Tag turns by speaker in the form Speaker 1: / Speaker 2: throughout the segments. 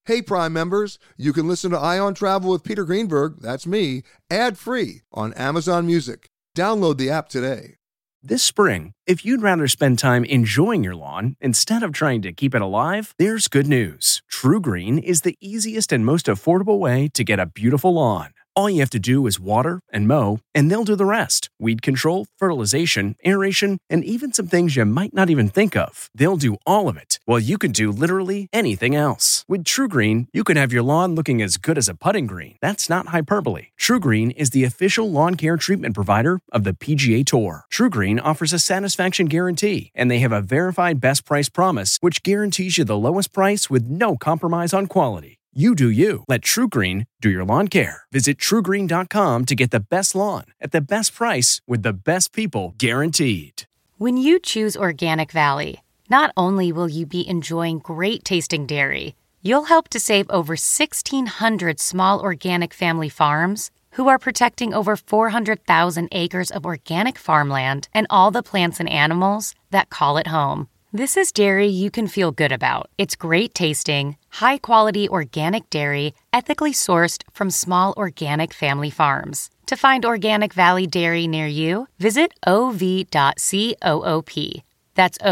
Speaker 1: Hey, Prime members, you can listen to Eye on Travel with Peter Greenberg, that's me, ad-free on Amazon Music. Download the app today.
Speaker 2: This spring, if you'd rather spend time enjoying your lawn instead of trying to keep it alive, there's good news. TruGreen is the easiest and most affordable way to get a beautiful lawn. All you have to do is water and mow, and they'll do the rest. Weed control, fertilization, aeration, and even some things you might not even think of. They'll do all of it, while you can do literally anything else. With TruGreen, you can have your lawn looking as good as a putting green. That's not hyperbole. TruGreen is the official lawn care treatment provider of the PGA Tour. TruGreen offers a satisfaction guarantee, and they have a verified best price promise, which guarantees you the lowest price with no compromise on quality. You do you. Let TruGreen do your lawn care. Visit TruGreen.com to get the best lawn at the best price with the best people guaranteed.
Speaker 3: When you choose Organic Valley, not only will you be enjoying great tasting dairy, you'll help to save over 1,600 small organic family farms who are protecting over 400,000 acres of organic farmland and all the plants and animals that call it home. This is dairy you can feel good about. It's great tasting, high-quality organic dairy, ethically sourced from small organic family farms. To find Organic Valley Dairy near you, visit ov.coop. That's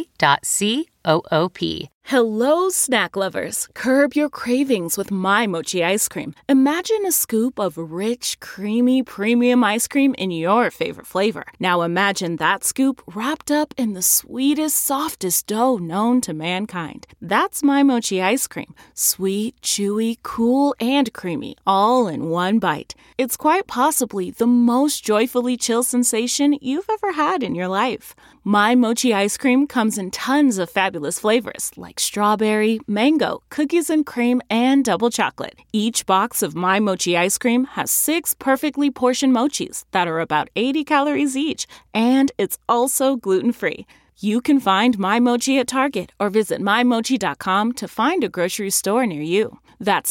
Speaker 3: ov.coop.
Speaker 4: Hello, snack lovers. Curb your cravings with My Mochi ice cream. Imagine a scoop of rich, creamy, premium ice cream in your favorite flavor. Now imagine that scoop wrapped up in the sweetest, softest dough known to mankind. That's My Mochi ice cream. Sweet, chewy, cool, and creamy, all in one bite. It's quite possibly the most joyfully chill sensation you've ever had in your life. My Mochi ice cream comes in tons of fabulous flavors like strawberry, mango, cookies and cream, and double chocolate. Each box of My Mochi ice cream has 6 perfectly portioned mochis that are about 80 calories each, and it's also gluten-free. You can find My Mochi at Target or visit mymochi.com to find a grocery store near you. That's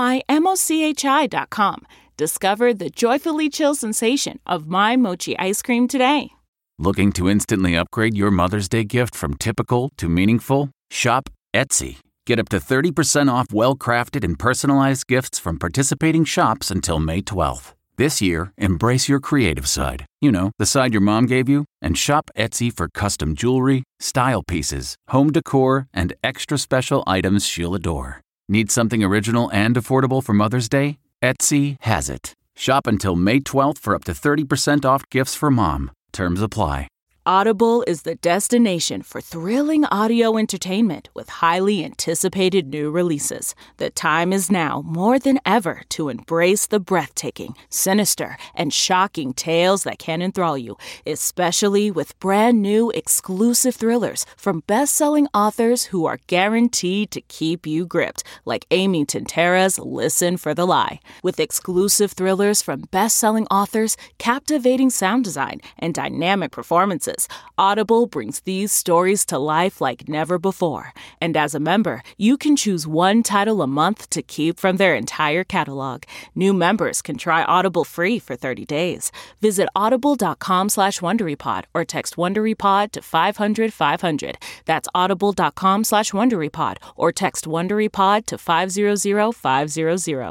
Speaker 4: mymochi.com. Discover the joyfully chill sensation of My Mochi ice cream today.
Speaker 5: Looking to instantly upgrade your Mother's Day gift from typical to meaningful? Shop Etsy. Get up to 30% off well-crafted and personalized gifts from participating shops until May 12th. This year, embrace your creative side. You know, the side your mom gave you. And shop Etsy for custom jewelry, style pieces, home decor, and extra special items she'll adore. Need something original and affordable for Mother's Day? Etsy has it. Shop until May 12th for up to 30% off gifts for mom. Terms apply.
Speaker 4: Audible is the destination for thrilling audio entertainment with highly anticipated new releases. The time is now more than ever to embrace the breathtaking, sinister, and shocking tales that can enthrall you, especially with brand new exclusive thrillers from best-selling authors who are guaranteed to keep you gripped, like Amy Tintera's Listen for the Lie. With exclusive thrillers from best-selling authors, captivating sound design, and dynamic performances, Audible brings these stories to life like never before. And as a member, you can choose one title a month to keep from their entire catalog. New members can try Audible free for 30 days. Visit audible.com/WonderyPod or text WonderyPod to 500-500. That's audible.com/WonderyPod or text WonderyPod to 500-500.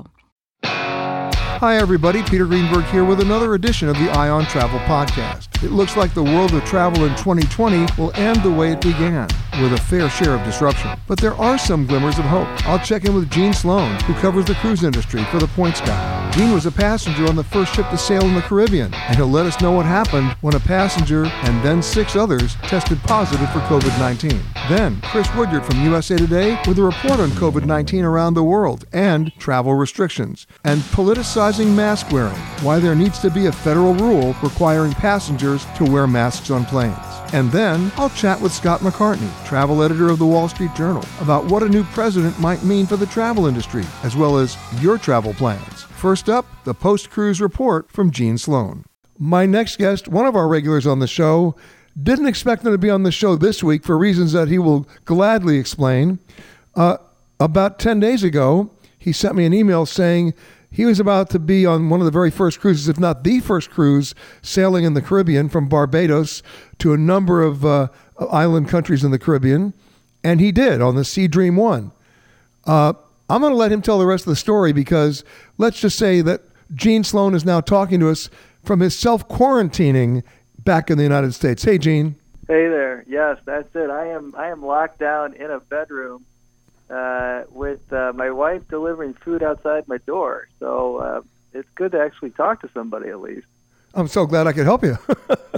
Speaker 1: Hi, everybody. Peter Greenberg here with another edition of the Eye on Travel podcast. It looks like the world of travel in 2020 will end the way it began, with a fair share of disruption. But there are some glimmers of hope. I'll check in with Gene Sloan, who covers the cruise industry for The Points Guy. Gene was a passenger on the first ship to sail in the Caribbean, and he'll let us know what happened when a passenger and then 6 others tested positive for COVID-19. Then, Chris Woodyard from USA Today with a report on COVID-19 around the world and travel restrictions, and politicizing mask wearing, why there needs to be a federal rule requiring passengers to wear masks on planes. And then I'll chat with Scott McCartney, travel editor of the Wall Street Journal, about what a new president might mean for the travel industry, as well as your travel plans. First up, the post-cruise report from Gene Sloan. My next guest, one of our regulars on the show, didn't expect him to be on the show this week for reasons that he will gladly explain. About 10 days ago, he sent me an email saying he was about to be on one of the very first cruises, if not the first cruise, sailing in the Caribbean from Barbados to a number of island countries in the Caribbean. And he did on the Sea Dream 1. I'm going to let him tell the rest of the story because let's just say that Gene Sloan is now talking to us from his self-quarantining back in the United States. Hey, Gene.
Speaker 6: Hey there. Yes, that's it. I am locked down in a bedroom with my wife delivering food outside my door. So it's good to actually talk to somebody at least.
Speaker 1: I'm so glad I could help you.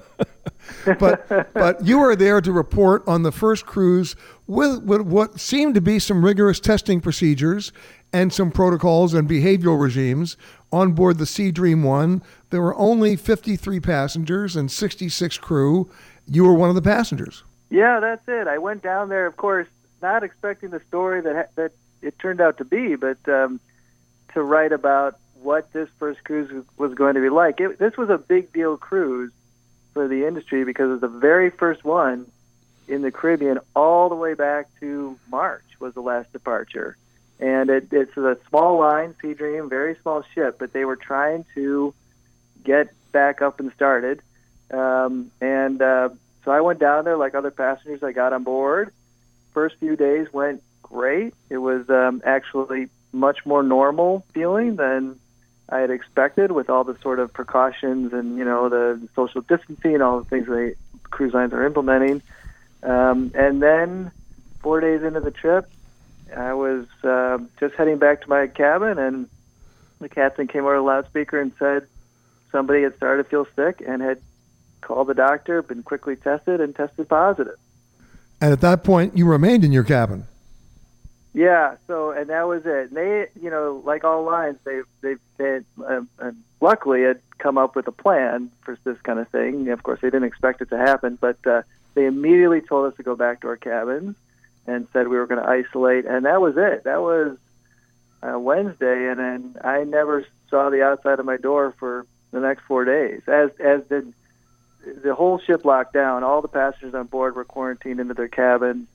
Speaker 1: But you were there to report on the first cruise with what seemed to be some rigorous testing procedures and some protocols and behavioral regimes on board the Sea Dream 1. There were only 53 passengers and 66 crew. You were one of the passengers.
Speaker 6: Yeah, that's it. I went down there, of course, not expecting the story that it turned out to be, but to write about what this first cruise was going to be like. This was a big deal cruise for the industry because it was the very first one in the Caribbean all the way back to March was the last departure. And it's a small line, Sea Dream, very small ship, but they were trying to get back up and started. So I went down there like other passengers. I got on board. First few days went great. It was actually much more normal feeling than I had expected with all the sort of precautions and, the social distancing and all the things the cruise lines are implementing. And then 4 days into the trip, I was just heading back to my cabin, and the captain came over the loudspeaker and said somebody had started to feel sick and had called the doctor, been quickly tested, and tested positive.
Speaker 1: And at that point, you remained in your cabin.
Speaker 6: Yeah, and that was it. And they, like all lines, they luckily had come up with a plan for this kind of thing. Of course, they didn't expect it to happen, but they immediately told us to go back to our cabins and said we were going to isolate, and that was it. That was Wednesday, and then I never saw the outside of my door for the next 4 days. As did the whole ship locked down. All the passengers on board were quarantined into their cabins.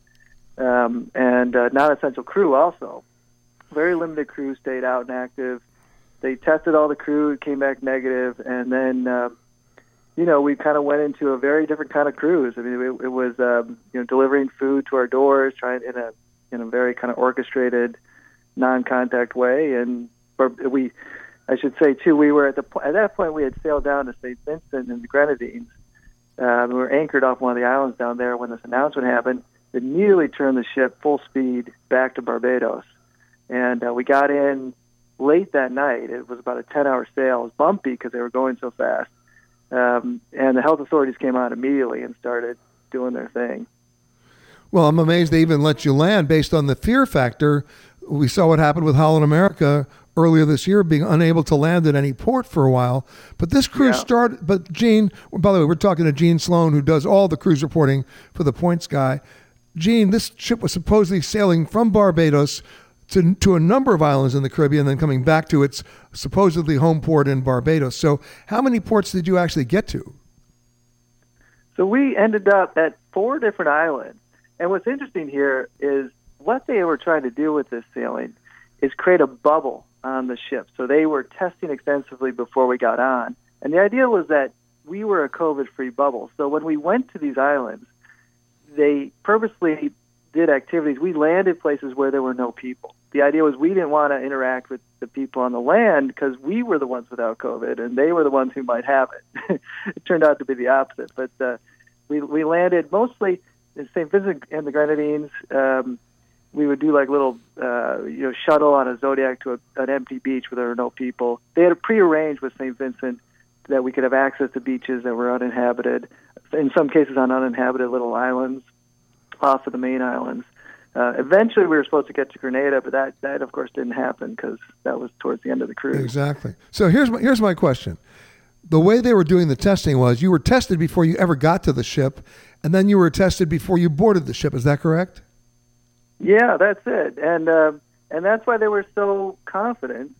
Speaker 6: And non-essential crew also. Very limited crew stayed out and active. They tested all the crew, it came back negative, and then, we kind of went into a very different kind of cruise. I mean, it was, delivering food to our doors, trying in a very kind of orchestrated, non-contact way. And I should say too, we were at that point we had sailed down to St. Vincent and the Grenadines. We were anchored off one of the islands down there when this announcement happened. Immediately turned the ship full speed back to Barbados. And we got in late that night. It was about a 10-hour sail. It was bumpy because they were going so fast. And the health authorities came out immediately and started doing their thing.
Speaker 1: Well, I'm amazed they even let you land based on the fear factor. We saw what happened with Holland America earlier this year, being unable to land at any port for a while. But this cruise started, but Gene, by the way, we're talking to Gene Sloan, who does all the cruise reporting for the Points Guy. Gene, this ship was supposedly sailing from Barbados to a number of islands in the Caribbean, then coming back to its supposedly home port in Barbados. So how many ports did you actually get to?
Speaker 6: So we ended up at 4 different islands. And what's interesting here is what they were trying to do with this sailing is create a bubble on the ship. So they were testing extensively before we got on. And the idea was that we were a COVID-free bubble. So when we went to these islands, they purposely did activities. We landed places where there were no people. The idea was we didn't want to interact with the people on the land because we were the ones without COVID and they were the ones who might have it. It turned out to be the opposite. But we landed mostly in St. Vincent and the Grenadines. We would do like little, shuttle on a Zodiac to an empty beach where there were no people. They had prearranged with St. Vincent that we could have access to beaches that were uninhabited, in some cases on uninhabited little islands off of the main islands. Eventually, we were supposed to get to Grenada, but that of course, didn't happen because that was towards the end of the cruise.
Speaker 1: Exactly. So here's my question. The way they were doing the testing was you were tested before you ever got to the ship, and then you were tested before you boarded the ship. Is that correct?
Speaker 6: Yeah, that's it. And that's why they were so confident.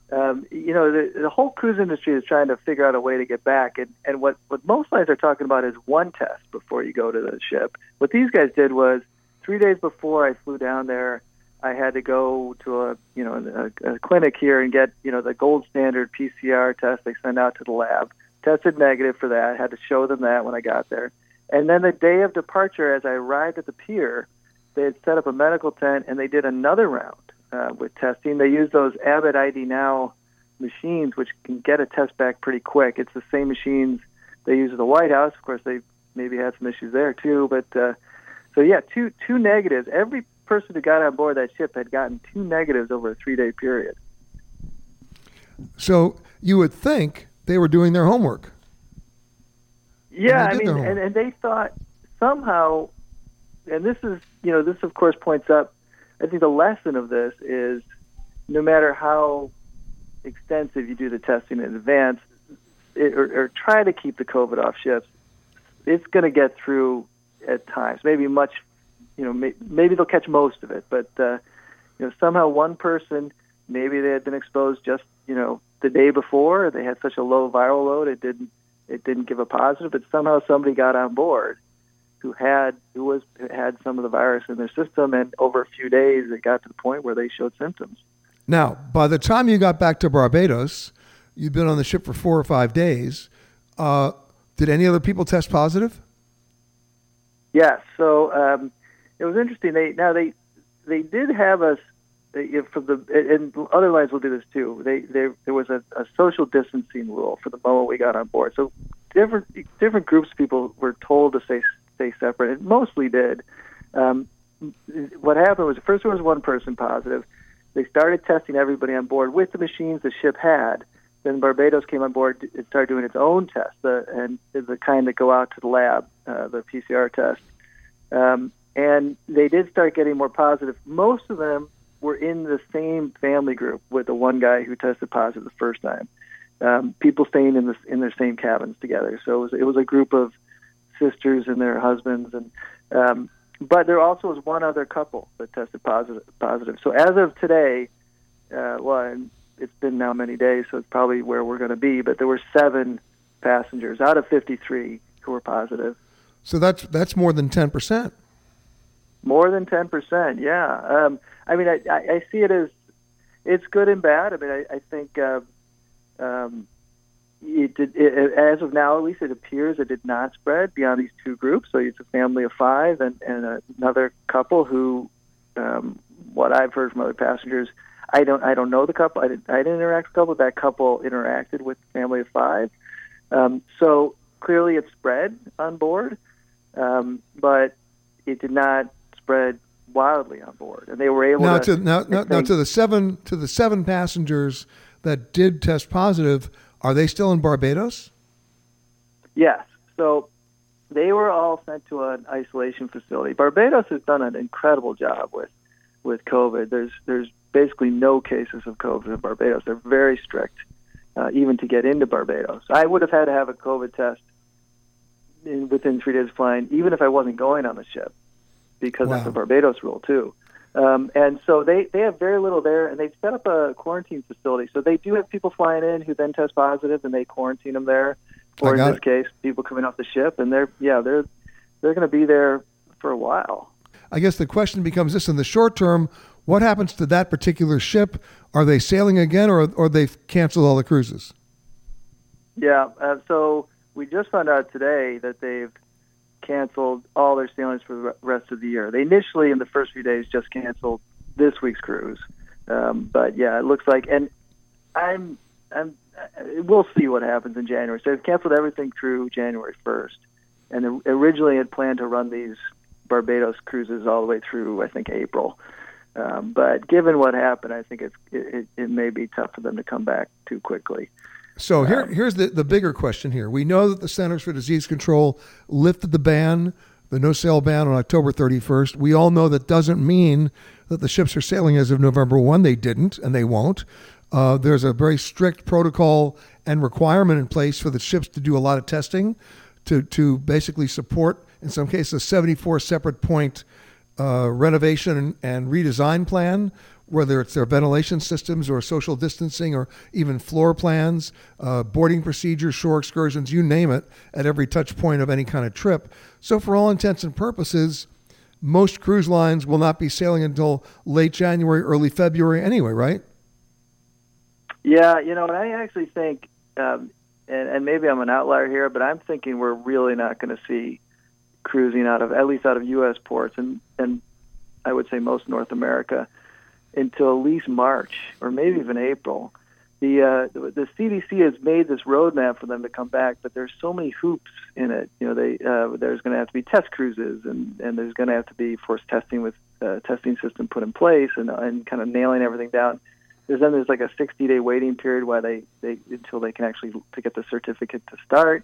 Speaker 6: The whole cruise industry is trying to figure out a way to get back. And what most lines are talking about is one test before you go to the ship. What these guys did was 3 days before I flew down there, I had to go to a clinic here and get, the gold standard PCR test they send out to the lab. Tested negative for that. Had to show them that when I got there. And then the day of departure, as I arrived at the pier, they had set up a medical tent and they did another round with testing. They use those Abbott ID Now machines, which can get a test back pretty quick. It's the same machines they use at the White House. Of course, they maybe had some issues there too. But so yeah, two negatives. Every person who got on board that ship had gotten 2 negatives over a 3-day period.
Speaker 1: So you would think they were doing their homework.
Speaker 6: Yeah, and they thought somehow, and this is, this of course points up, I think the lesson of this is no matter how extensive you do the testing in advance, or try to keep the COVID off ships, it's going to get through at times. Maybe maybe they'll catch most of it, but somehow one person, maybe they had been exposed just the day before. They had such a low viral load, it didn't give a positive, but somehow somebody got on board who had some of the virus in their system, and over a few days it got to the point where they showed symptoms.
Speaker 1: Now, by the time you got back to Barbados, you'd been on the ship for 4 or 5 days. Did any other people test positive?
Speaker 6: Yes. So it was interesting. They did have us. And other lines will do this too. There was a social distancing rule for the moment we got on board. So different groups of people were told to stay separate, and mostly did. What happened was, first there was one person positive. They started testing everybody on board with the machines the ship had. Then Barbados came on board and started doing its own test, and the kind that go out to the lab, the PCR test. And they did start getting more positive. Most of them were in the same family group with the one guy who tested positive the first time. People staying in their same cabins together. So it was a group of sisters and their husbands, and but there also was one other couple that tested positive. So as of today, and it's been now many days, so it's probably where we're going to be, but there were 7 passengers out of 53 who were positive.
Speaker 1: So that's more than 10%.
Speaker 6: More than 10%, yeah. I see it as, it's good and bad. I think as of now, at least it appears it did not spread beyond these 2 groups. So it's a family of 5 and another couple who, what I've heard from other passengers, I don't know the couple. I didn't interact with the couple. That couple interacted with the family of 5. So clearly it spread on board, but it did not spread wildly on board, and they were able to the 7 passengers that did test positive. Are they still in Barbados? Yes. So they were all sent to an isolation facility. Barbados has done an incredible job with COVID. There's basically no cases of COVID in Barbados. They're very strict, even to get into Barbados. I would have had to have a COVID test within 3 days of flying, even if I wasn't going on the ship, because that's a Barbados rule too. And so they have very little there, and they've set up a quarantine facility. So they do have people flying in who then test positive, and they quarantine them there. Or in this case, people coming off the ship, and they're going to be there for a while. I guess the question becomes this: in the short term, what happens to that particular ship? Are they sailing again, or they've canceled all the cruises? Yeah. So we just found out today that they've canceled all their sailings for the rest of the year. They initially, in the first few days, just canceled this week's cruise. But yeah, it looks like, and we'll see what happens in January. So they've canceled everything through January 1st, and originally had planned to run these Barbados cruises all the way through, I think, April. But given what happened, I think it may be tough for them to come back too quickly. So here's the bigger question here. We know that the Centers for Disease Control lifted the no-sail ban on October 31st. We all know that doesn't mean that the ships are sailing as of November 1. They didn't, and they won't. There's a very strict protocol and requirement in place for the ships to do a lot of testing to basically support, in some cases, a 74 separate point renovation and redesign plan, whether it's their ventilation systems or social distancing or even floor plans, boarding procedures, shore excursions, you name it, at every touch point of any kind of trip. So for all intents and purposes, most cruise lines will not be sailing until late January, early February anyway, right? Yeah, and I actually think, and maybe I'm an outlier here, but I'm thinking we're really not going to see cruising at least out of U.S. ports, and I would say most North America, until at least March or maybe even April. The CDC has made this roadmap for them to come back, but there's so many hoops in it. There's going to have to be test cruises, and there's going to have to be forced testing with testing system put in place, and kind of nailing everything down. There's like a 60-day waiting period while they until they can actually to get the certificate to start.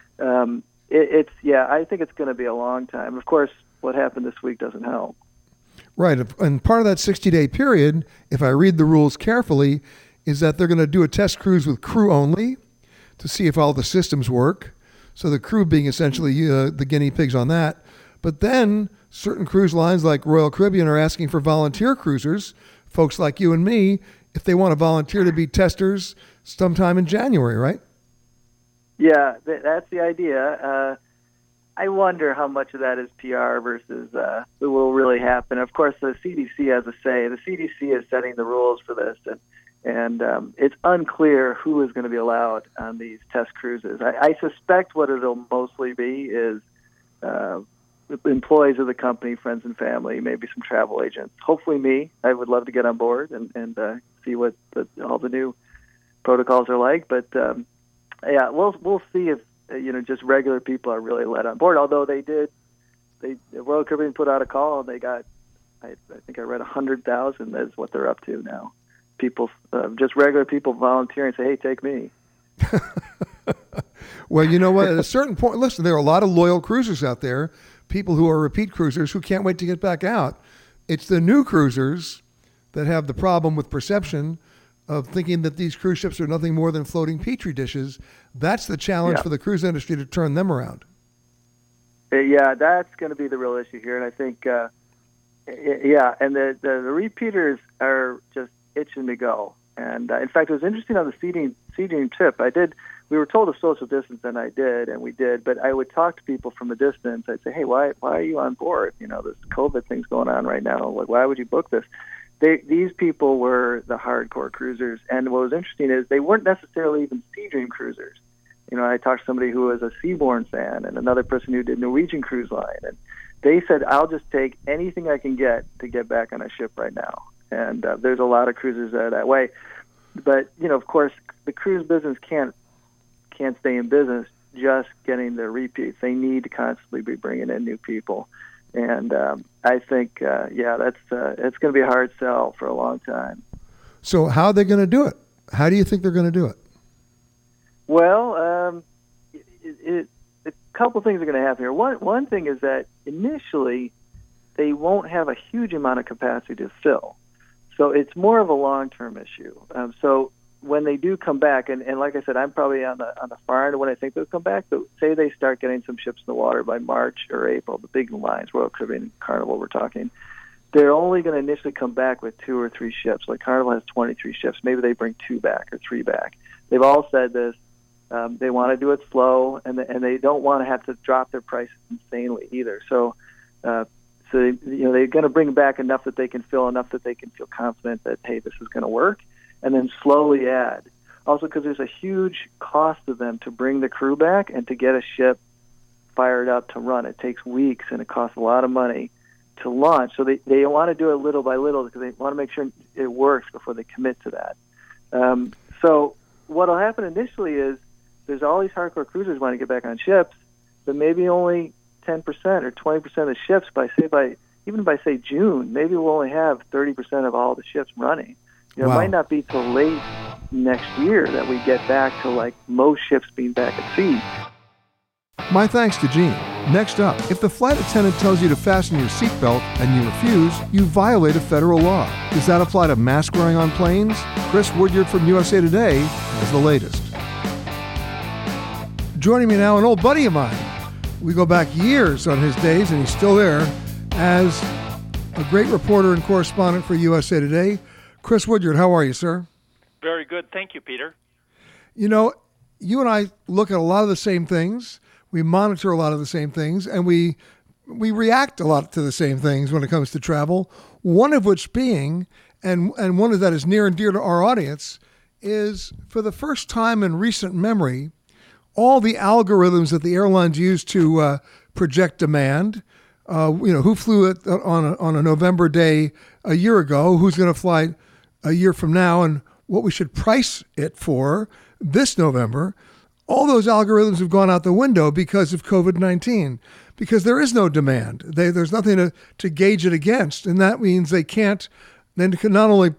Speaker 6: I think it's going to be a long time. Of course, what happened this week doesn't help.
Speaker 1: Right, and part of that 60-day period, if I read the rules carefully, is that they're going to do a test cruise with crew only to see if all the systems work. So the crew being essentially the guinea pigs on that. But then certain cruise lines like Royal Caribbean are asking for volunteer cruisers, folks like you and me, if they want to volunteer to be testers sometime in January, right?
Speaker 6: Yeah, that's the idea. I wonder how much of that is PR versus what will really happen. Of course, the CDC has a say. The CDC is setting the rules for this, and it's unclear who is going to be allowed on these test cruises. I suspect what it'll mostly be is employees of the company, friends and family, maybe some travel agents. Hopefully me. I would love to get on board and see what all the new protocols are like. But we'll see if just regular people are really let on board. Although Royal Caribbean put out a call and they got, I think I read 100,000 is what they're up to now. People, just regular people volunteering, say, hey, take me.
Speaker 1: Well, you know what? At a certain point, listen, there are a lot of loyal cruisers out there, people who are repeat cruisers who can't wait to get back out. It's the new cruisers that have the problem with perception of thinking that these cruise ships are nothing more than floating petri dishes. That's the challenge for the cruise industry to turn them around.
Speaker 6: Yeah, that's going to be the real issue here. And I think, and the repeaters are just itching to go. And in fact, it was interesting on the seating trip. We were told to social distance, and we did. But I would talk to people from a distance. I'd say, hey, why are you on board? This COVID thing's going on right now. Like, why would you book this? These people were the hardcore cruisers. And what was interesting is they weren't necessarily even Seadream cruisers. I talked to somebody who was a Seabourn fan and another person who did Norwegian Cruise Line. And they said, I'll just take anything I can get to get back on a ship right now. And there's a lot of cruisers that are that way. But, of course, the cruise business can't stay in business just getting their repeats. They need to constantly be bringing in new people. And I think, it's going to be a hard sell for a long time.
Speaker 1: So how are they going to do it? How do you think they're going to do it?
Speaker 6: Well, a couple things are going to happen here. One thing is that initially they won't have a huge amount of capacity to fill. So it's more of a long-term issue. So when they do come back, and like I said, I'm probably on the far end of when I think they'll come back, but say they start getting some ships in the water by March or April, the big lines, Royal Caribbean, Carnival we're talking, they're only going to initially come back with 2 or 3 ships. Like Carnival has 23 ships. Maybe they bring 2 back or 3 back. They've all said this. They want to do it slow, and they don't want to have to drop their prices insanely either. So they're going to bring back enough that they can fill, enough that they can feel confident that, hey, this is going to work, and then slowly add. Also, because there's a huge cost to them to bring the crew back and to get a ship fired up to run. It takes weeks, and it costs a lot of money to launch. So they want to do it little by little because they want to make sure it works before they commit to that. So what will happen initially is there's all these hardcore cruisers want to get back on ships, but maybe only 10% or 20% of the ships by June, maybe we'll only have 30% of all the ships running. It might not be till late next year that we get back to like most ships being back at sea.
Speaker 1: My thanks to Gene. Next up, if the flight attendant tells you to fasten your seatbelt and you refuse, you violate a federal law. Does that apply to mask wearing on planes? Chris Woodyard from USA Today has the latest. Joining me now, an old buddy of mine. We go back years on his days, and he's still there as a great reporter and correspondent for USA Today. Chris Woodyard, how are you, sir?
Speaker 7: Very good. Thank you, Peter.
Speaker 1: You and I look at a lot of the same things. We monitor a lot of the same things, and we react a lot to the same things when it comes to travel. One of which being, and one of that is near and dear to our audience, is for the first time in recent memory, all the algorithms that the airlines use to project demand Who flew it on a November day a year ago, who's going to fly a year from now, and what we should price it for this November. All those algorithms have gone out the window because of COVID-19, because there is no demand. There's nothing to gauge it against, and that means they can not only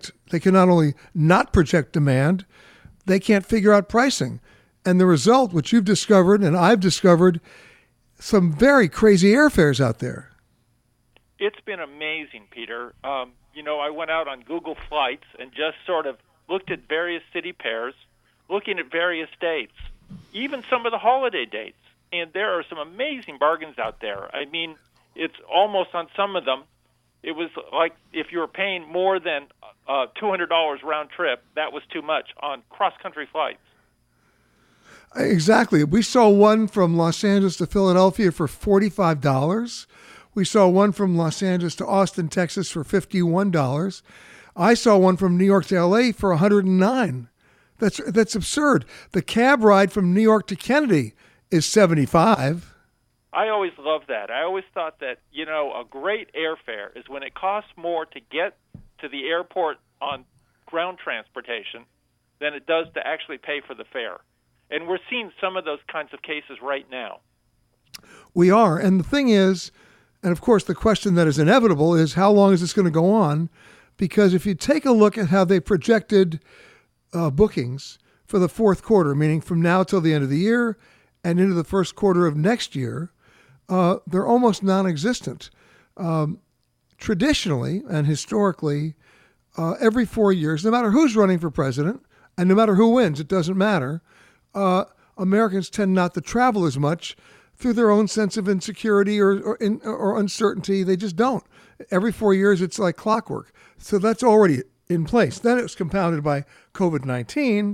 Speaker 1: not project demand, they can't figure out pricing. And the result, which you've discovered and I've discovered, some very crazy airfares out there.
Speaker 7: It's been amazing, Peter. I went out on Google Flights and just sort of looked at various city pairs, looking at various dates, even some of the holiday dates. And there are some amazing bargains out there. I mean, it's almost on some of them. It was like if you were paying more than $200 round trip, that was too much on cross-country flights.
Speaker 1: Exactly. We saw one from Los Angeles to Philadelphia for $45. We saw one from Los Angeles to Austin, Texas for $51. I saw one from New York to LA for $109. That's absurd. The cab ride from New York to Kennedy is $75.
Speaker 7: I always loved that. I always thought that, a great airfare is when it costs more to get to the airport on ground transportation than it does to actually pay for the fare. And we're seeing some of those kinds of cases right now.
Speaker 1: We are. And the thing is, and of course the question that is inevitable is, how long is this going to go on? Because if you take a look at how they projected bookings for the fourth quarter, meaning from now till the end of the year and into the first quarter of next year, they're almost non-existent. Traditionally and historically, every 4 years, no matter who's running for president and no matter who wins, it doesn't matter, Americans tend not to travel as much through their own sense of insecurity or uncertainty. They just don't. Every 4 years, it's like clockwork. So that's already in place. Then it was compounded by COVID-19.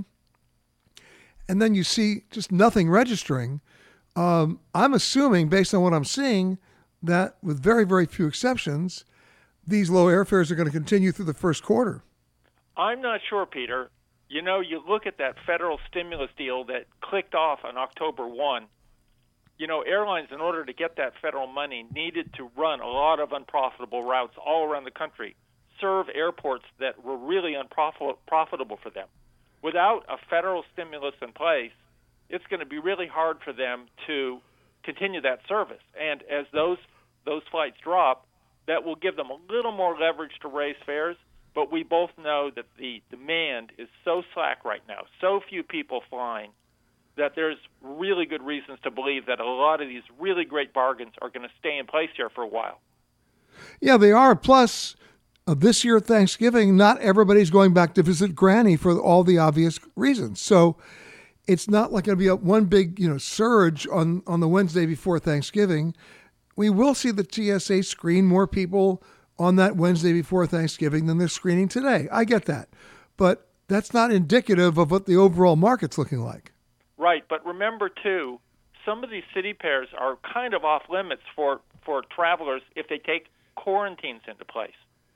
Speaker 1: And then you see just nothing registering. I'm assuming, based on what I'm seeing, that with very, very few exceptions, these low airfares are going to continue through the first quarter.
Speaker 7: I'm not sure, Peter. You look at that federal stimulus deal that clicked off on October 1. Airlines, in order to get that federal money, needed to run a lot of unprofitable routes all around the country, serve airports that were really unprofitable for them. Without a federal stimulus in place, it's going to be really hard for them to continue that service. And as those flights drop, that will give them a little more leverage to raise fares. But we both know that the demand is so slack right now, so few people flying, that there's really good reasons to believe that a lot of these really great bargains are going to stay in place here for a while.
Speaker 1: Yeah, they are. Plus, this year at Thanksgiving, not everybody's going back to visit Granny for all the obvious reasons. So it's not like going to be one big surge on the Wednesday before Thanksgiving. We will see the TSA screen more people on that Wednesday before Thanksgiving than they're screening today. I get that. But that's not indicative of what the overall market's looking like.
Speaker 7: Right. But remember, too, some of these city pairs are kind of off limits for travelers if they take quarantines into place.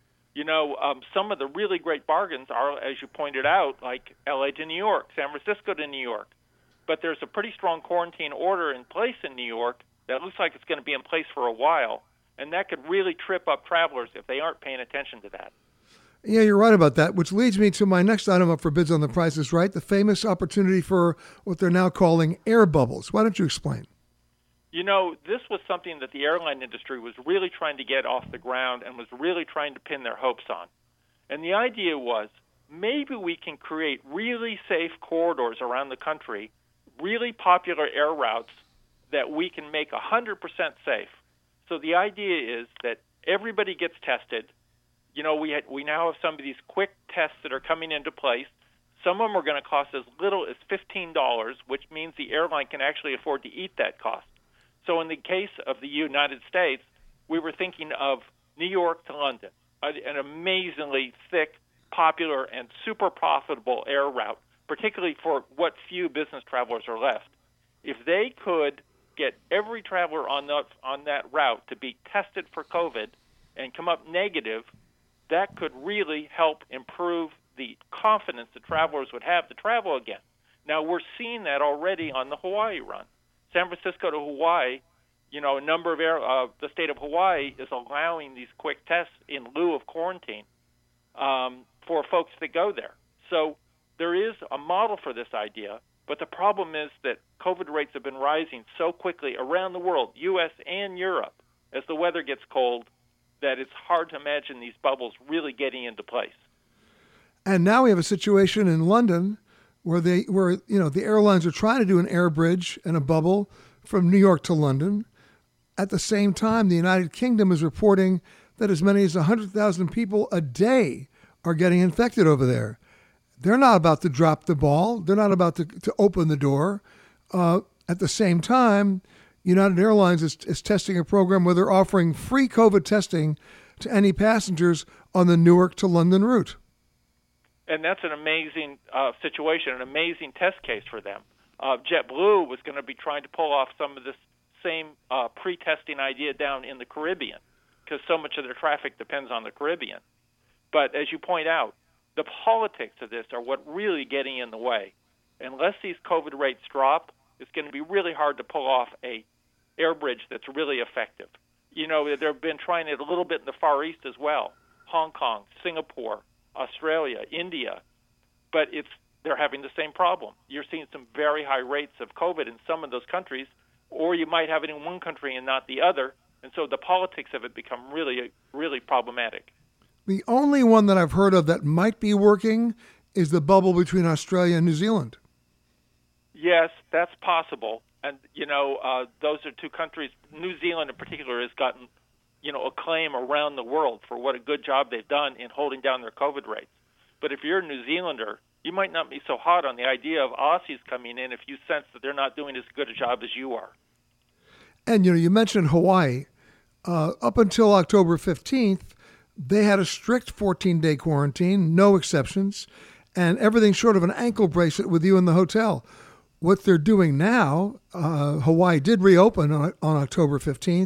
Speaker 7: Some of the really great bargains are, as you pointed out, like L.A. to New York, San Francisco to New York. But there's a pretty strong quarantine order in place in New York that looks like it's going to be in place for a while. And that could really trip up travelers if they aren't paying attention to that.
Speaker 1: Yeah, you're right about that, which leads me to my next item up for Bids on the Price is Right, the famous opportunity for what they're now calling air bubbles. Why don't you explain?
Speaker 7: This was something that the airline industry was really trying to get off the ground and was really trying to pin their hopes on. And the idea was, maybe we can create really safe corridors around the country, really popular air routes that we can make 100% safe. So the idea is that everybody gets tested. We now have some of these quick tests that are coming into place. Some of them are going to cost as little as $15, which means the airline can actually afford to eat that cost. So in the case of the United States, we were thinking of New York to London, an amazingly thick, popular, and super profitable air route, particularly for what few business travelers are left. If they could get every traveler on that route to be tested for COVID and come up negative, that could really help improve the confidence that travelers would have to travel again. Now, we're seeing that already on the Hawaii run. San Francisco to Hawaii, A number of the state of Hawaii is allowing these quick tests in lieu of quarantine for folks that go there. So there is a model for this idea, but the problem is that COVID rates have been rising so quickly around the world, U.S. and Europe, as the weather gets cold, that it's hard to imagine these bubbles really getting into place.
Speaker 1: And now we have a situation in London where the airlines are trying to do an air bridge and a bubble from New York to London. At the same time, the United Kingdom is reporting that as many as 100,000 people a day are getting infected over there. They're not about to drop the ball. They're not about to open the door. At the same time, United Airlines is testing a program where they're offering free COVID testing to any passengers on the Newark to London route.
Speaker 7: And that's an amazing situation, an amazing test case for them. JetBlue was going to be trying to pull off some of this same pre-testing idea down in the Caribbean, because so much of their traffic depends on the Caribbean. But as you point out, the politics of this are what really getting in the way. Unless these COVID rates drop, it's going to be really hard to pull off a air bridge that's really effective. They've been trying it a little bit in the Far East as well, Hong Kong, Singapore, Australia, India, but they're having the same problem. You're seeing some very high rates of COVID in some of those countries, or you might have it in one country and not the other, and so the politics of it become really, really problematic.
Speaker 1: The only one that I've heard of that might be working is the bubble between Australia and New Zealand.
Speaker 7: Yes, that's possible. And, those are two countries. New Zealand in particular has gotten, acclaim around the world for what a good job they've done in holding down their COVID rates. But if you're a New Zealander, you might not be so hot on the idea of Aussies coming in if you sense that they're not doing as good a job as you are.
Speaker 1: And, you mentioned Hawaii. Up until October 15th, they had a strict 14-day quarantine, no exceptions, and everything short of an ankle bracelet with you in the hotel. What they're doing now, Hawaii did reopen on October 15th.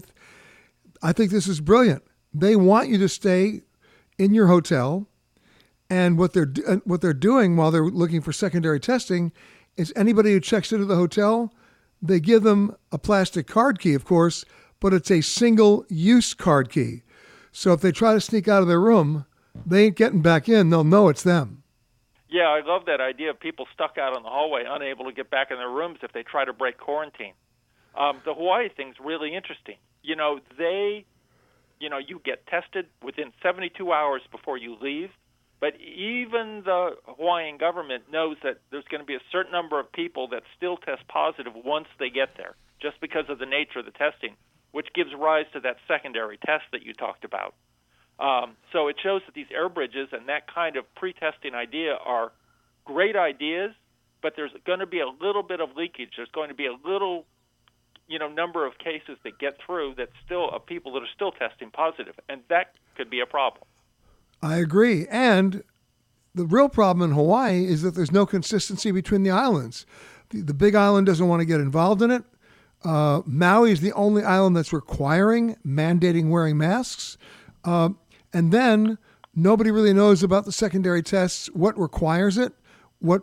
Speaker 1: I think this is brilliant. They want you to stay in your hotel, and what they're doing while they're looking for secondary testing is anybody who checks into the hotel, they give them a plastic card key, of course, but it's a single-use card key. So if they try to sneak out of their room, they ain't getting back in. They'll know it's them.
Speaker 7: Yeah, I love that idea of people stuck out in the hallway, unable to get back in their rooms if they try to break quarantine. The Hawaii thing's really interesting. You get tested within 72 hours before you leave, but even the Hawaiian government knows that there's going to be a certain number of people that still test positive once they get there, just because of the nature of the testing, which gives rise to that secondary test that you talked about. So it shows that these air bridges and that kind of pre-testing idea are great ideas, but there's going to be a little bit of leakage. There's going to be a little, number of cases that get through that still of people that are still testing positive, and that could be a problem.
Speaker 1: I agree. And the real problem in Hawaii is that there's no consistency between the islands. The Big Island doesn't want to get involved in it. Maui is the only island that's mandating wearing masks. And then nobody really knows about the secondary tests, what requires it, and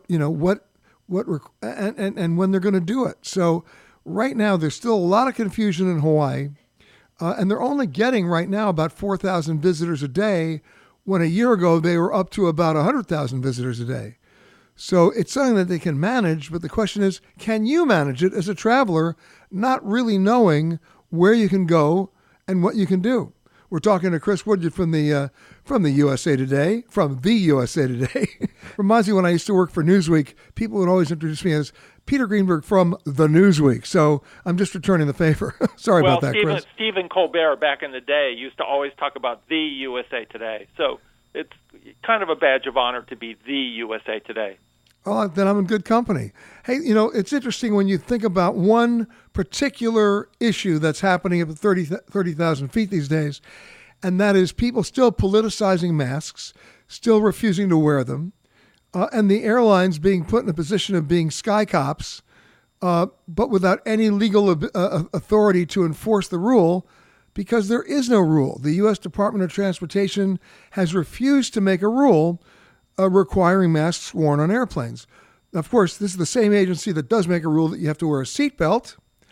Speaker 1: when they're going to do it. So right now, there's still a lot of confusion in Hawaii, and they're only getting right now about 4,000 visitors a day, when a year ago they were up to about 100,000 visitors a day. So it's something that they can manage, but the question is, can you manage it as a traveler, not really knowing where you can go and what you can do? We're talking to Chris Woodyard from the USA Today, from the USA Today. Reminds me when I used to work for Newsweek, people would always introduce me as Peter Greenberg from the Newsweek. So I'm just returning the favor. Sorry about that, Chris.
Speaker 7: Stephen Colbert back in the day used to always talk about the USA Today. So it's kind of a badge of honor to be the USA Today.
Speaker 1: Well, then I'm in good company. Hey, it's interesting when you think about one particular issue that's happening at 30,000 feet these days, and that is people still politicizing masks, still refusing to wear them, and the airlines being put in a position of being sky cops, but without any legal authority to enforce the rule, because there is no rule. The U.S. Department of Transportation has refused to make a rule requiring masks worn on airplanes. Of course, this is the same agency that does make a rule that you have to wear a seatbelt.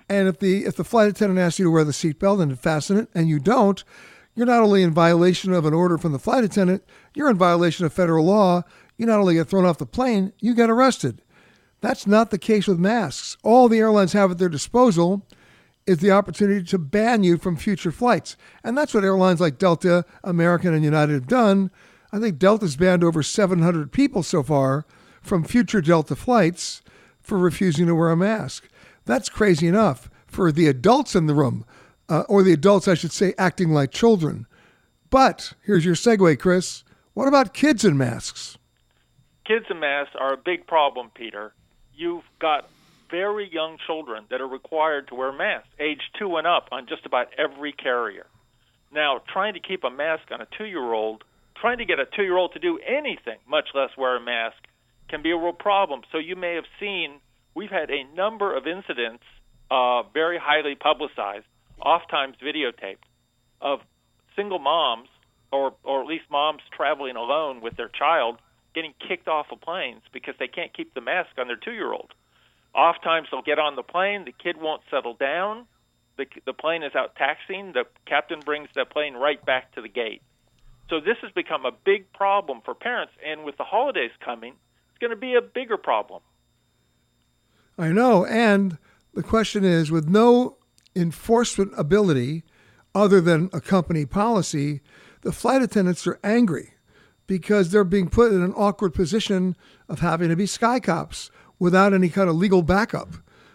Speaker 1: And if the flight attendant asks you to wear the seatbelt and to fasten it, and you don't, you're not only in violation of an order from the flight attendant, you're in violation of federal law. You not only get thrown off the plane, you get arrested. That's not the case with masks. All the airlines have at their disposal is the opportunity to ban you from future flights. And that's what airlines like Delta, American, and United have done. I think Delta's banned over 700 people so far from future Delta flights for refusing to wear a mask. That's crazy enough for the adults in the room, or the adults, I should say, acting like children. But here's your segue, Chris. What about kids in masks?
Speaker 7: Kids in masks are a big problem, Peter. You've got very young children that are required to wear masks, age 2 and up, on just about every carrier. Now, trying to keep a mask on a 2-year-old, trying to get a 2-year-old to do anything, much less wear a mask, can be a real problem. So you may have seen, we've had a number of incidents, very highly publicized, oftentimes videotaped, of single moms, or at least moms traveling alone with their child, getting kicked off of planes because they can't keep the mask on their 2-year-old. Oftentimes they'll get on the plane, the kid won't settle down, the plane is out taxiing, the captain brings the plane right back to the gate. So this has become a big problem for parents, and with the holidays coming, it's going to be a bigger problem.
Speaker 1: I know, and the question is, with no enforcement ability other than a company policy, the flight attendants are angry because they're being put in an awkward position of having to be sky cops without any kind of legal backup.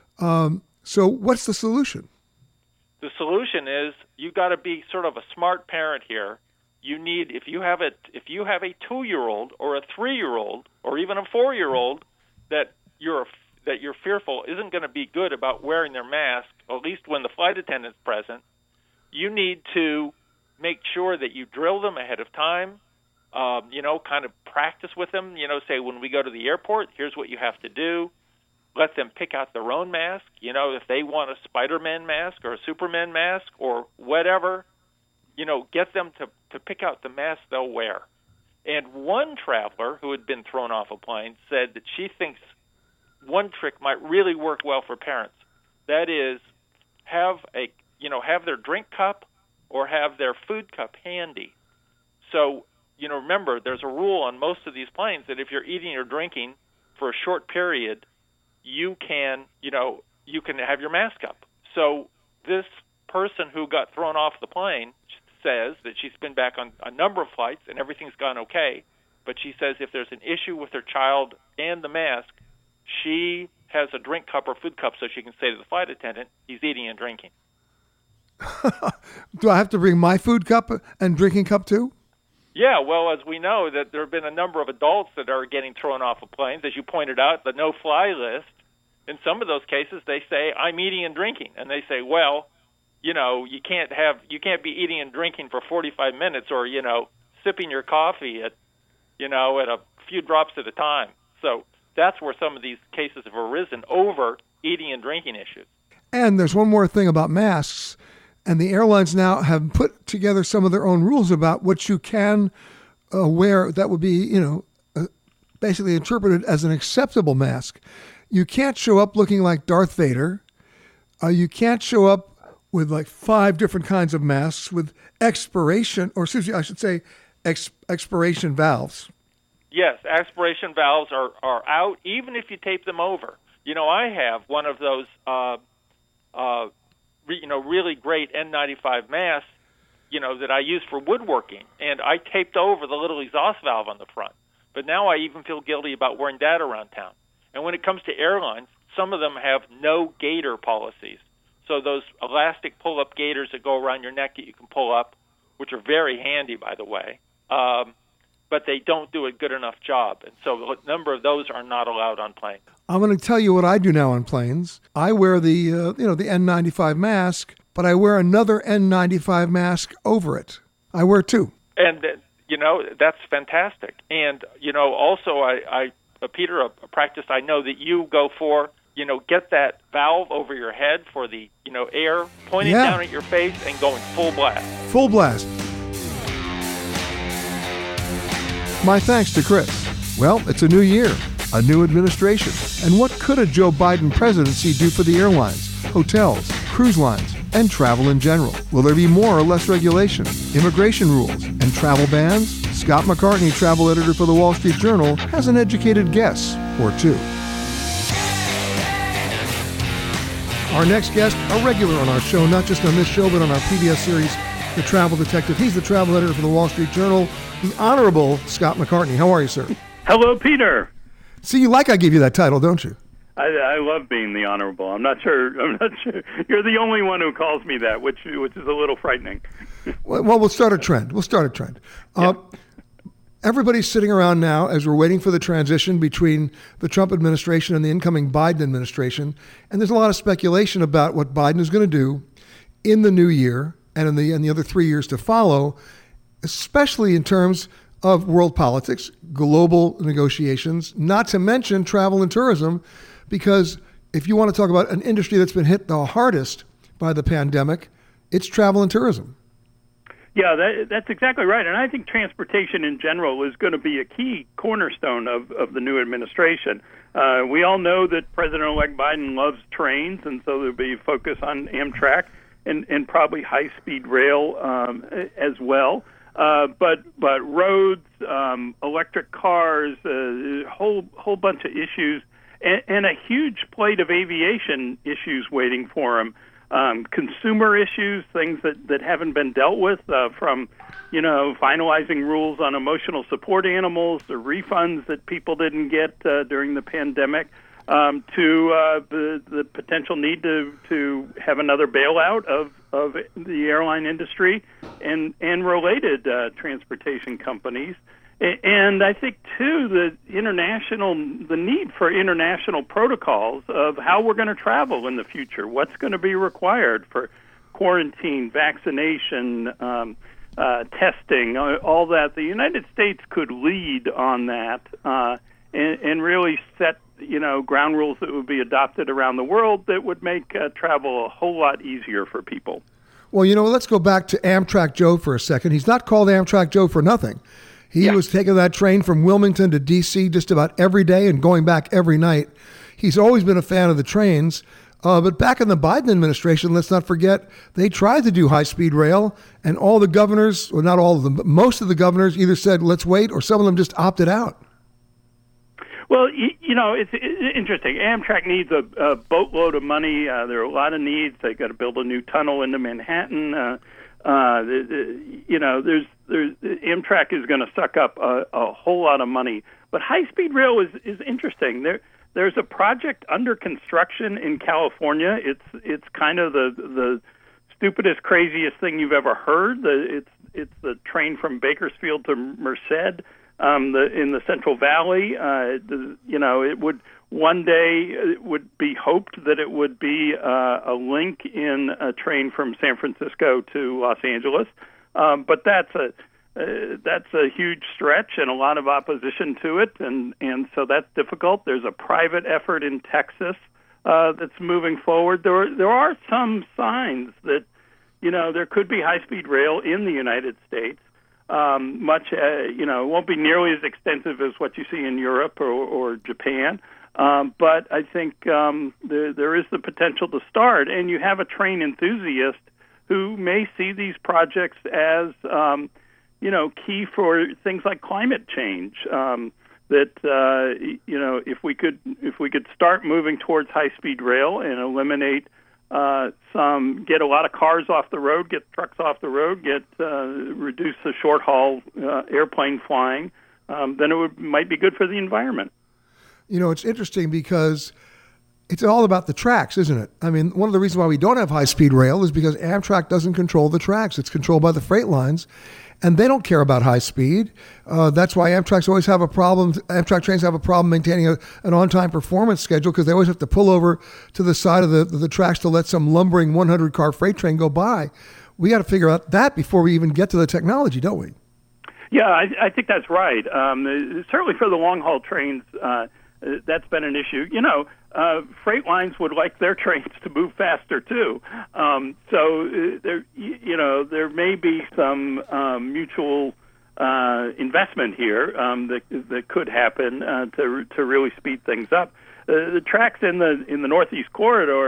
Speaker 1: So what's the solution?
Speaker 7: The solution is you've got to be sort of a smart parent here. You need, if you have a 2-year-old or a 3-year-old or even a 4-year-old that you're fearful isn't going to be good about wearing their mask, at least when the flight attendant's present, you need to make sure that you drill them ahead of time. Kind of practice with them, say when we go to the airport, here's what you have to do. Let them pick out their own mask. If they want a Spider-Man mask or a Superman mask or whatever, get them to pick out the mask they'll wear. And one traveler who had been thrown off a plane said that she thinks one trick might really work well for parents. That is, have their drink cup or have their food cup handy. So, remember, there's a rule on most of these planes that if you're eating or drinking for a short period, you can have your mask up. So this person who got thrown off the plane says that she's been back on a number of flights and everything's gone okay, but she says if there's an issue with her child and the mask, she has a drink cup or food cup so she can say to the flight attendant, he's eating and drinking.
Speaker 1: Do I have to bring my food cup and drinking cup too?
Speaker 7: Yeah, well, as we know, that there have been a number of adults that are getting thrown off of planes. As you pointed out, the no-fly list, in some of those cases, they say, I'm eating and drinking. And they say, well, you can't be eating and drinking for 45 minutes or, sipping your coffee at a few drops at a time. So that's where some of these cases have arisen over eating and drinking issues.
Speaker 1: And there's one more thing about masks. And the airlines now have put together some of their own rules about what you can wear that would be, basically interpreted as an acceptable mask. You can't show up looking like Darth Vader. You can't show up with like 5 different kinds of masks with expiration valves.
Speaker 7: Yes, expiration valves are out, even if you tape them over. I have one of those really great N95 masks, that I use for woodworking, and I taped over the little exhaust valve on the front. But now I even feel guilty about wearing that around town. And when it comes to airlines, some of them have no gaiter policies. So those elastic pull-up gaiters that go around your neck that you can pull up, which are very handy, by the way, but they don't do a good enough job. And so a number of those are not allowed on planes.
Speaker 1: I'm going to tell you what I do now on planes. I wear the N95 mask, but I wear another N95 mask over it. I wear 2.
Speaker 7: And, that's fantastic. And, also, Peter, a practice I know that you go for, get that valve over your head for the, air, pointing down at your face and going full blast.
Speaker 1: Full blast. My thanks to Chris. Well, it's a new year, a new administration. And what could a Joe Biden presidency do for the airlines? hotels, cruise lines, and travel in general? Will there be more or less regulation, immigration rules, and travel bans? Scott McCartney, travel editor for the Wall Street Journal, has an educated guess or two. Our next guest, a regular on our show, not just on this show, but on our PBS series, The Travel Detective. He's the travel editor for the Wall Street Journal, the Honorable Scott McCartney. How are you, sir?
Speaker 8: Hello, Peter.
Speaker 1: See, you like I give you that title, don't you?
Speaker 8: I love being the honorable. I'm not sure. You're the only one who calls me that, which is a little frightening.
Speaker 1: Well, we'll start a trend. Yeah. Everybody's sitting around now as we're waiting for the transition between the Trump administration and the incoming Biden administration, and there's a lot of speculation about what Biden is going to do in the new year and in the other 3 years to follow, especially in terms of world politics, global negotiations, not to mention travel and tourism, because if you want to talk about an industry that's been hit the hardest by the pandemic, it's travel and tourism.
Speaker 8: Yeah, that's exactly right. And I think transportation in general is going to be a key cornerstone of the new administration. We all know that President-elect Biden loves trains, and so there'll be focus on Amtrak and probably high-speed rail as well. But roads, electric cars, a whole bunch of issues, and a huge plate of aviation issues waiting for him. Consumer issues, things that haven't been dealt with, from finalizing rules on emotional support animals, the refunds that people didn't get during the pandemic, to the potential need to have another bailout of the airline industry and related transportation companies. And I think, too, the need for international protocols of how we're going to travel in the future, what's going to be required for quarantine, vaccination, testing, all that. The United States could lead on that and really set ground rules that would be adopted around the world that would make travel a whole lot easier for people.
Speaker 1: Well, let's go back to Amtrak Joe for a second. He's not called Amtrak Joe for nothing. He was taking that train from Wilmington to D.C. just about every day and going back every night. He's always been a fan of the trains. But back in the Biden administration, let's not forget, they tried to do high-speed rail, and all the governors, well, not all of them, but most of the governors either said, let's wait, or some of them just opted out.
Speaker 8: Well, it's interesting. Amtrak needs a boatload of money. There are a lot of needs. They got to build a new tunnel into Manhattan. Amtrak is going to suck up a whole lot of money. But high-speed rail is interesting. There's a project under construction in California. It's kind of the stupidest, craziest thing you've ever heard. It's the train from Bakersfield to Merced in the Central Valley. It would one day it would be hoped that it would be a link in a train from San Francisco to Los Angeles. But that's a huge stretch and a lot of opposition to it, and so that's difficult. There's a private effort in Texas that's moving forward. There are some signs that there could be high-speed rail in the United States. It won't be nearly as extensive as what you see in Europe or Japan. But I think there is the potential to start, and you have a train enthusiast who may see these projects as key for things like climate change. If we could start moving towards high-speed rail and eliminate get a lot of cars off the road, get trucks off the road, reduce the short-haul airplane flying, then it might be good for the environment.
Speaker 1: It's interesting because it's all about the tracks, isn't it? I mean, one of the reasons why we don't have high-speed rail is because Amtrak doesn't control the tracks. It's controlled by the freight lines, and they don't care about high speed. That's why Amtrak trains have a problem maintaining an on-time performance schedule, because they always have to pull over to the side of the tracks to let some lumbering 100-car freight train go by. We got to figure out that before we even get to the technology, don't we?
Speaker 8: Yeah, I think that's right. Certainly for the long-haul trains, that's been an issue. Freight lines would like their trains to move faster too. So there may be some mutual investment here that could happen to really speed things up. The tracks in the Northeast Corridor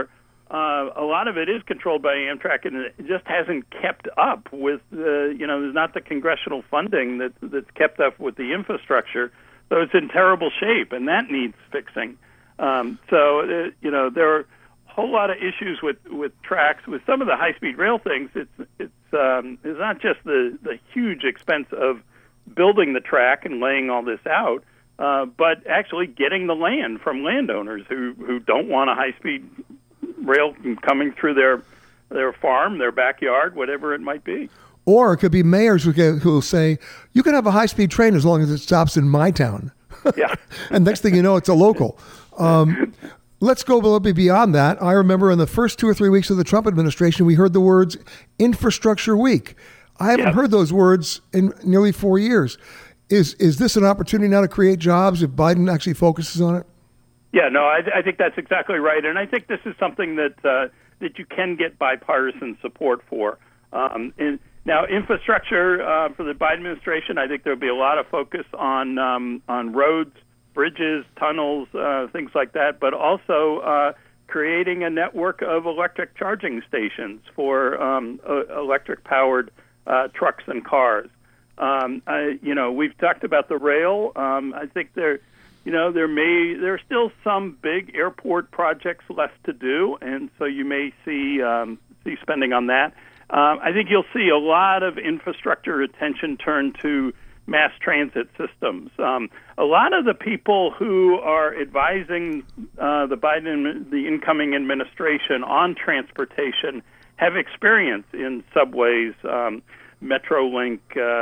Speaker 8: a lot of it is controlled by Amtrak, and it just hasn't kept up with, there's not the congressional funding that's kept up with the infrastructure. So it's in terrible shape, and that needs fixing. There are a whole lot of issues with tracks. With some of the high-speed rail things, it's not just the huge expense of building the track and laying all this out, but actually getting the land from landowners who don't want a high-speed rail coming through their farm, their backyard, whatever it might be.
Speaker 1: Or it could be mayors who will say, you can have a high-speed train as long as it stops in my town.
Speaker 8: Yeah.
Speaker 1: And next thing you know, it's a local. Let's go a little bit beyond that. I remember in the first 2 or 3 weeks of the Trump administration, we heard the words Infrastructure Week. I haven't heard those words in nearly 4 years. Is this an opportunity now to create jobs if Biden actually focuses on it?
Speaker 8: Yeah, no, I think that's exactly right. And I think this is something that you can get bipartisan support for. Now, infrastructure for the Biden administration, I think there'll be a lot of focus on roads, bridges, tunnels, things like that, but also creating a network of electric charging stations for electric-powered trucks and cars. We've talked about the rail. I think there are still some big airport projects left to do, and so you may see spending on that. I think you'll see a lot of infrastructure attention turned to mass transit systems. A lot of the people who are advising the incoming administration on transportation have experience in subways, Metrolink,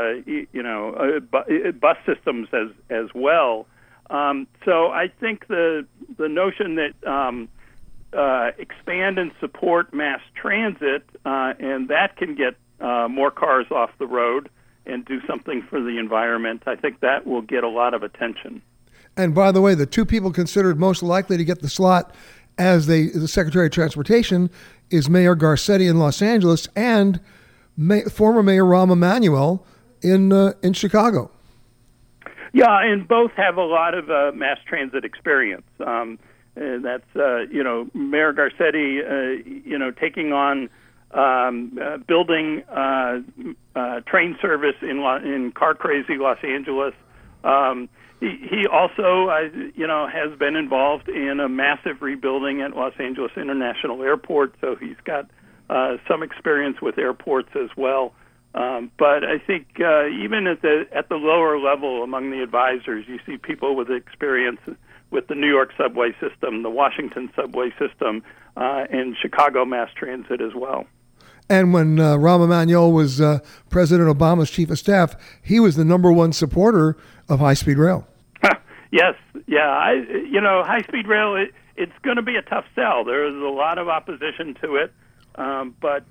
Speaker 8: bus systems as well. So I think the notion that expand and support mass transit, and that can get more cars off the road and do something for the environment, I think that will get a lot of attention.
Speaker 1: And by the way, the two people considered most likely to get the slot as the Secretary of Transportation is Mayor Garcetti in Los Angeles and former Mayor Rahm Emanuel in Chicago.
Speaker 8: Yeah, and both have a lot of mass transit experience. And that's Mayor Garcetti, taking on building train service in car crazy Los Angeles. He also, has been involved in a massive rebuilding at Los Angeles International Airport, so he's got some experience with airports as well. But I think even at the lower level among the advisors, you see people with experience with the New York subway system, the Washington subway system, and Chicago mass transit as well.
Speaker 1: And when Rahm Emanuel was President Obama's chief of staff, he was the number one supporter of high-speed rail.
Speaker 8: Yes, yeah. High-speed rail, it's going to be a tough sell. There is a lot of opposition to it, but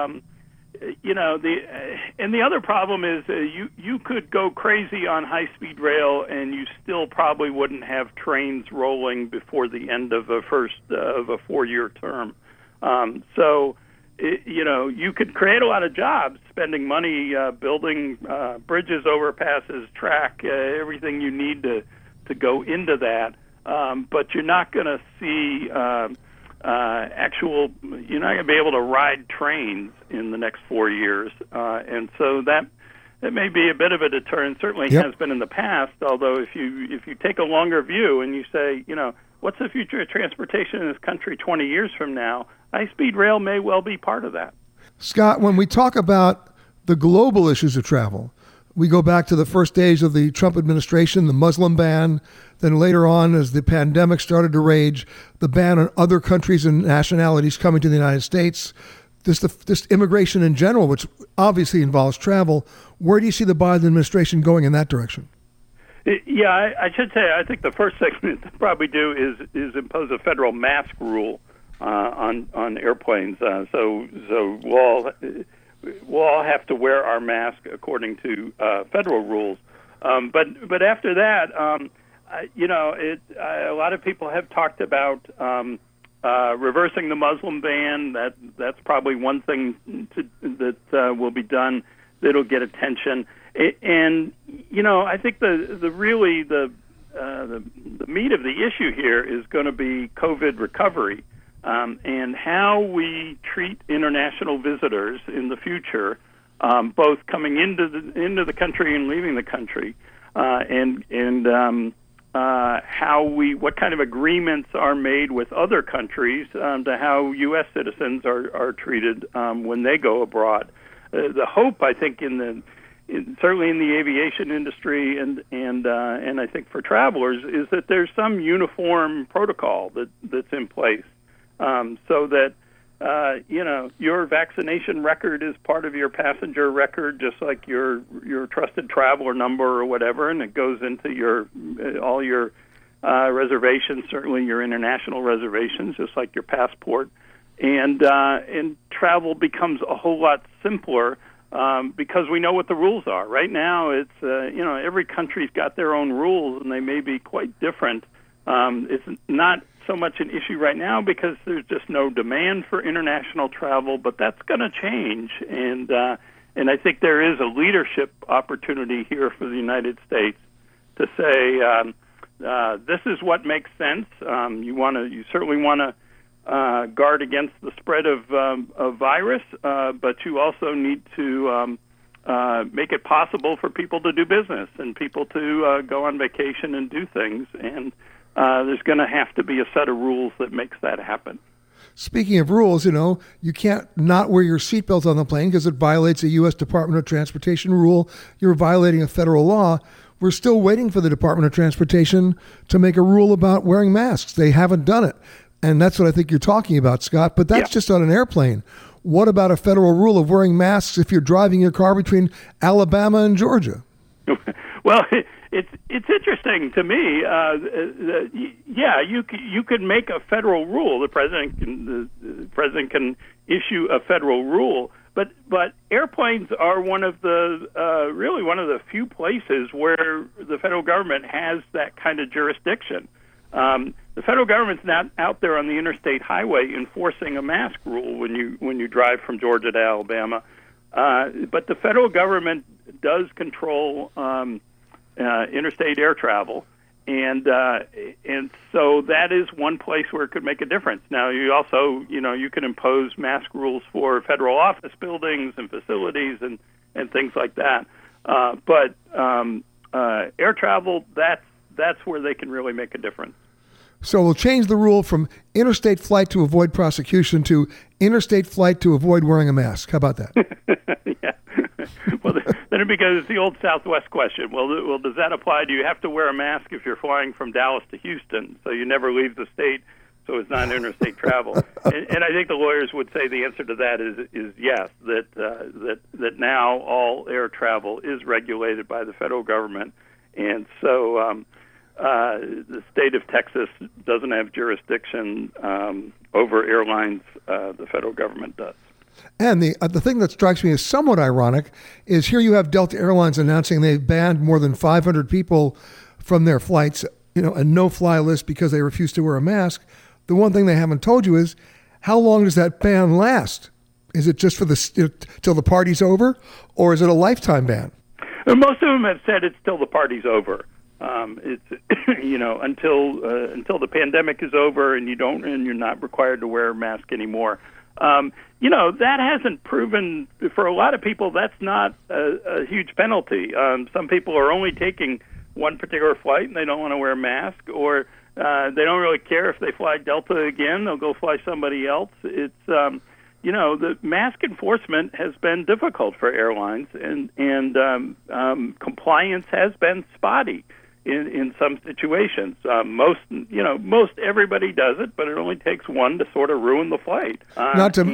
Speaker 8: the other problem is you could go crazy on high-speed rail and you still probably wouldn't have trains rolling before the end of a 4-year term. You could create a lot of jobs, spending money building bridges, overpasses, track, everything you need to go into that. But you're not going to see you're not going to be able to ride trains in the next 4 years. And so that may be a bit of a deterrent, certainly has been in the past, although if you take a longer view and you say, what's the future of transportation in this country 20 years from now, high-speed rail may well be part of that.
Speaker 1: Scott, when we talk about the global issues of travel, we go back to the first days of the Trump administration, the Muslim ban, then later on as the pandemic started to rage, the ban on other countries and nationalities coming to the United States, this immigration in general, which obviously involves travel. Where do you see the Biden administration going in that direction?
Speaker 8: Yeah, I should say I think the first thing to probably do is impose a federal mask rule on airplanes. So we'll all have to wear our mask according to federal rules. But after that, a lot of people have talked about reversing the Muslim ban. That's probably one thing that will be done that'll get attention. And I think the meat of the issue here is going to be COVID recovery. and how we treat international visitors in the future, both coming into the country and leaving the country, what kind of agreements are made with other countries to how U.S. citizens are treated when they go abroad. The hope, I think, certainly in the aviation industry and I think for travelers, is that there's some uniform protocol that's in place, so that your vaccination record is part of your passenger record, just like your trusted traveler number or whatever, and it goes into all your reservations, certainly your international reservations, just like your passport, and travel becomes a whole lot simpler because we know what the rules are. Right now, it's every country's got their own rules, and they may be quite different. It's not so much an issue right now because there's just no demand for international travel, but that's going to change, and I think there is a leadership opportunity here for the United States to say this is what makes sense. You certainly want to guard against the spread of virus, but you also need to make it possible for people to do business and people to go on vacation and do things, and there's going to have to be a set of rules that makes that happen.
Speaker 1: Speaking of rules, you can't not wear your seatbelt on the plane because it violates a U.S. Department of Transportation rule. You're violating a federal law. We're still waiting for the Department of Transportation to make a rule about wearing masks. They haven't done it. And that's what I think you're talking about, Scott. But that's just on an airplane. What about a federal rule of wearing masks if you're driving your car between Alabama and Georgia?
Speaker 8: Well, it's interesting to me. You could make a federal rule. The president can issue a federal rule. But airplanes are one of the few places where the federal government has that kind of jurisdiction. The federal government's not out there on the interstate highway enforcing a mask rule when you drive from Georgia to Alabama. But the federal government does control interstate air travel, and so that is one place where it could make a difference. Now, you also you can impose mask rules for federal office buildings and facilities and things like that. But air travel, that's where they can really make a difference.
Speaker 1: So we'll change the rule from interstate flight to avoid prosecution to interstate flight to avoid wearing a mask. How about that?
Speaker 8: Yeah. Well, then it becomes the old Southwest question. Well, does that apply? Do you have to wear a mask if you're flying from Dallas to Houston, so you never leave the state, so it's not interstate travel? And I think the lawyers would say the answer to that is yes, that now all air travel is regulated by the federal government, and so the state of Texas doesn't have jurisdiction over airlines. The federal government does.
Speaker 1: And the thing that strikes me as somewhat ironic is here you have Delta Airlines announcing they've banned more than 500 people from their flights, a no-fly list because they refuse to wear a mask. The one thing they haven't told you is how long does that ban last? Is it just for till the party's over, or is it a lifetime ban?
Speaker 8: Most of them have said it's till the party's over. It's until the pandemic is over and you're not required to wear a mask anymore. That hasn't proven for a lot of people. That's not a huge penalty. Some people are only taking one particular flight and they don't want to wear a mask, or they don't really care if they fly Delta again. They'll go fly somebody else. It's the mask enforcement has been difficult for airlines, and compliance has been spotty in some situations. Most everybody does it, but it only takes one to sort of ruin the flight. Not to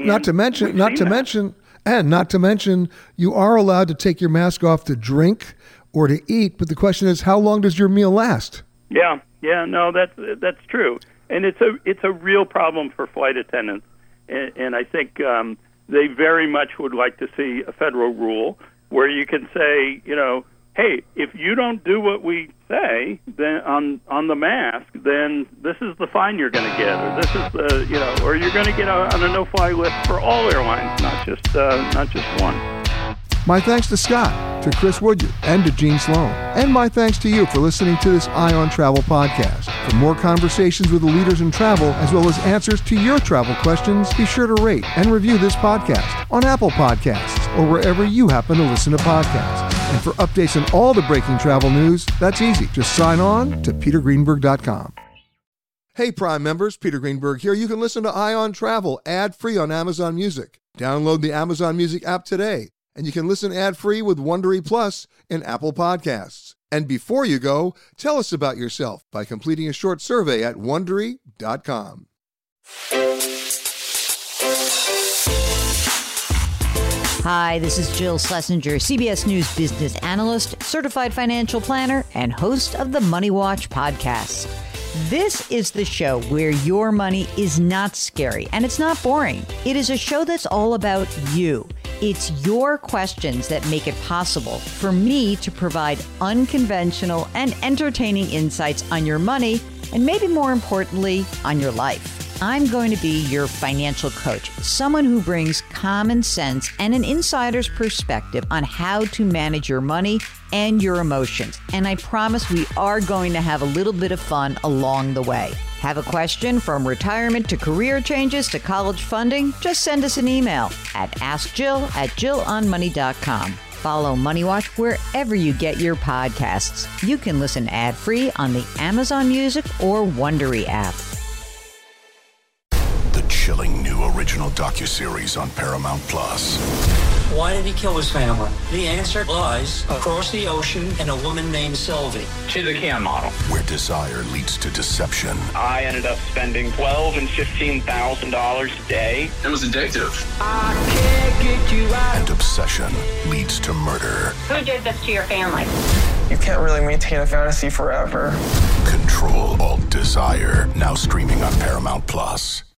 Speaker 8: mention, you are allowed to take your mask off to drink or to eat, but the question is, how long does your meal last? Yeah, no, that's true, and it's a real problem for flight attendants, and I think they very much would like to see a federal rule where you can say, hey, if you don't do what we say then on the mask, then this is the fine you're going to get, or this is or you're going to get on a no-fly list for all airlines, not just one.
Speaker 1: My thanks to Scott, to Chris Woodyard, and to Gene Sloan. And my thanks to you for listening to this Eye on Travel podcast. For more conversations with the leaders in travel, as well as answers to your travel questions, be sure to rate and review this podcast on Apple Podcasts or wherever you happen to listen to podcasts. And for updates on all the breaking travel news, that's easy. Just sign on to petergreenberg.com. Hey Prime members, Peter Greenberg here. You can listen to Eye on Travel ad-free on Amazon Music. Download the Amazon Music app today, and you can listen ad-free with Wondery Plus in Apple Podcasts. And before you go, tell us about yourself by completing a short survey at Wondery.com.
Speaker 9: Hi, this is Jill Schlesinger, CBS News business analyst, certified financial planner, and host of the Money Watch podcast. This is the show where your money is not scary and it's not boring. It is a show that's all about you. It's your questions that make it possible for me to provide unconventional and entertaining insights on your money and maybe more importantly, on your life. I'm going to be your financial coach, someone who brings common sense and an insider's perspective on how to manage your money and your emotions. And I promise we are going to have a little bit of fun along the way. Have a question from retirement to career changes to college funding? Just send us an email at askjill@jillonmoney.com. Follow Money Watch wherever you get your podcasts. You can listen ad-free on the Amazon Music or Wondery app.
Speaker 10: The chilling new original docuseries on Paramount Plus.
Speaker 11: Why did he kill his family? The answer lies across the ocean in a woman named Sylvie. She's a Can model.
Speaker 10: Where desire leads to deception.
Speaker 12: I ended up spending $12,000 and $15,000 a day.
Speaker 13: It was addictive.
Speaker 10: I can't get you out. And obsession leads to murder.
Speaker 14: Who did this to your family?
Speaker 13: You can't really maintain a fantasy forever.
Speaker 10: Control Alt Desire. Now streaming on Paramount Plus.